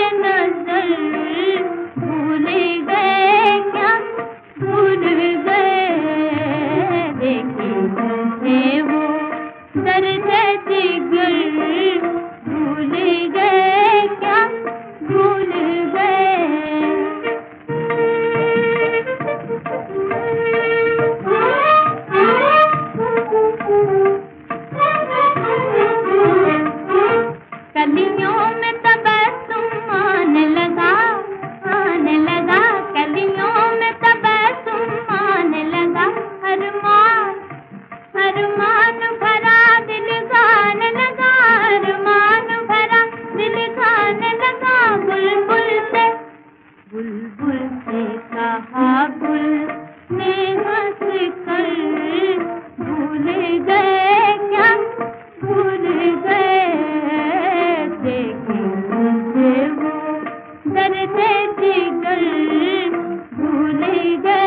नजर भूल गए क्या, भूल गए। देखे तुझे वो दर्द जिगर भूल गए क्या, भूल गए। कलियों में तबस्सुम आने लगा, आने लगा। कलियों में तबस्सुम आने लगा। अरमान, अरमान भरा दिल गाने लगा, अरमान भरा दिल गाने लगा। बुलबुल से, बुलबुल से कहा गुल ने हंस कर भूल गए क्या, भूल गए। देखे तुझे वो दर्द जिगर भूल गए।